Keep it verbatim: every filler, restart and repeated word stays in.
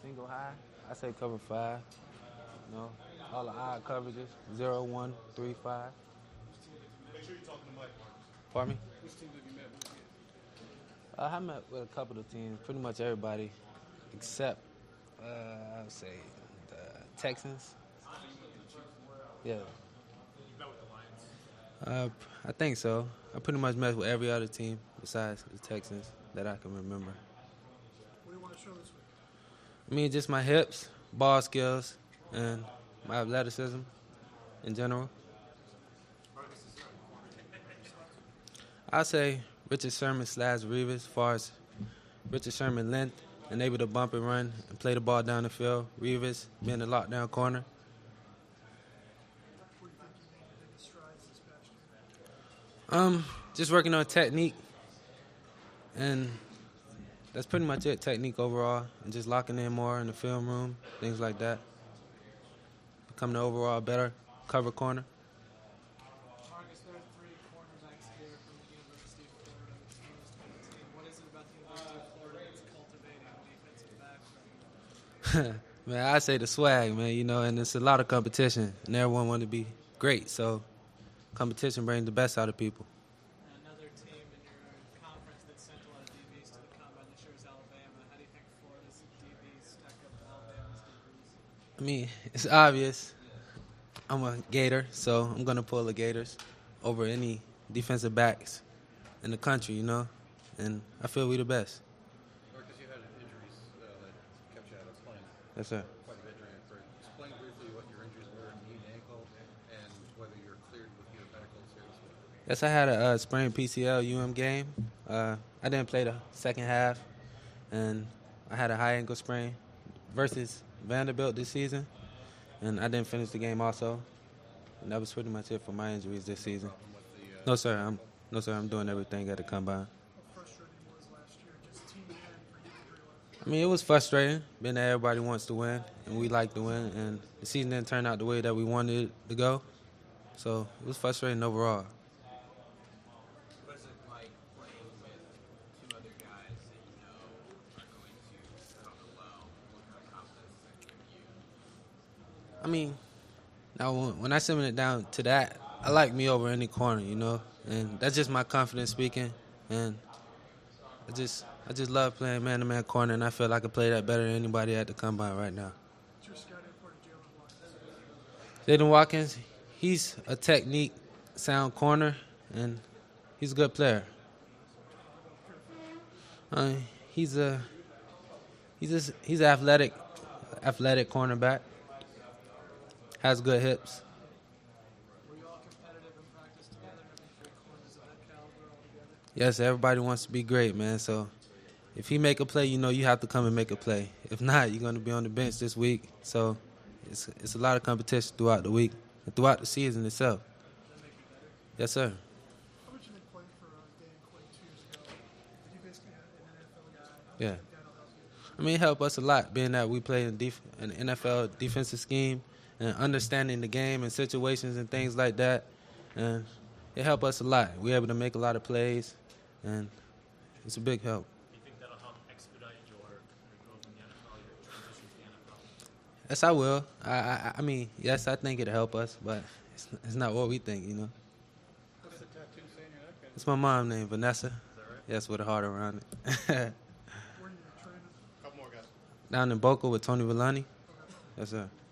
single high, I say cover five. You know, all the odd coverages, zero, one, three, five. Make sure you're talking to Mike. Pardon me? Which teams have you met with? Uh, I met with a couple of teams, pretty much everybody, except, uh, I would say, the Texans. Yeah. You met with the Lions? Uh, I think so. I pretty much met with every other team besides the Texans that I can remember. What do you want to show this week? I mean, just my hips, ball skills, and my athleticism in general. I'd say Richard Sherman slash Revis as far as Richard Sherman length and able to bump and run and play the ball down the field. Revis being the lockdown corner. What do you think you made the biggest strides this past year? Um, just working on technique, and that's pretty much it. Technique overall, and just locking in more in the film room, things like that. Becoming the overall better cover corner. Marcus, there are three cornerbacks here from the University of Florida exposed to the team. What is it about the University of Florida that's cultivating defensive backs right now? Man, I say the swag, man, you know, and it's a lot of competition, and everyone want to be great, so competition brings the best out of people. Another team in your conference that sent a lot of D Bs to the combine this year is Alabama. How do you think Florida's D Bs stack up to Alabama's D Bs? I mean, it's obvious. I'm a Gator, so I'm going to pull the Gators over any defensive backs in the country, you know, and I feel we the best. Marcus, you had injuries uh, that kept you out of playing Yes, sir. quite a bit during your career. Explain briefly what your injuries were, knee and ankle, and whether you're cleared with either medical seriously. Yes, I had a uh, sprained P C L U M game. Uh, I didn't play the second half, and I had a high ankle sprain versus Vanderbilt this season, and I didn't finish the game also. And that was pretty much it for my injuries this season. No, sir. I'm no, sir. I'm doing everything at the combine. How frustrating was last year, just team end for you three left? I mean, it was frustrating, being that everybody wants to win, and we like to win, and the season didn't turn out the way that we wanted it to go. So it was frustrating overall. What is it like playing with two other guys that you know are going to set on the well? What kind of confidence does that give you? I mean, now when when I simmer it down to that, I like me over any corner, you know, and that's just my confidence speaking. And I just I just love playing man-to-man corner, and I feel I can play that better than anybody at the combine right now. What's your scouting report of Jalen Watkins? Jaden Watkins, he's a technique sound corner, and he's a good player. Uh, he's a he's a, he's an athletic athletic cornerback. Has good hips. Were you all competitive in practice together? Having three corners of that caliber all together? Yes, everybody wants to be great, man. So if he make a play, you know you have to come and make a play. If not, you're going to be on the bench this week. So it's it's a lot of competition throughout the week and throughout the season itself. Does that make you better? Yes, sir. How much you been playing for uh, Dan Quinn two years ago? Did you basically have an N F L guy? How much Yeah. do you think that'll help you? I mean, it helped us a lot, being that we play in def- an N F L defensive scheme and understanding the game and situations and things like that. And it helped us a lot. We're able to make a lot of plays, and it's a big help. Do you think that'll help expedite your, your growth in the N F L, your transition to the N F L? Yes, I will. I, I, I mean, yes, I think it'll help us, but it's, it's not what we think, you know. What's the tattoo saying your neck? It's my mom named Vanessa. Is that right? Yes, with a heart around it. Where are you training? Couple more guys. Down in Boca with Tony Villani. Yes, sir.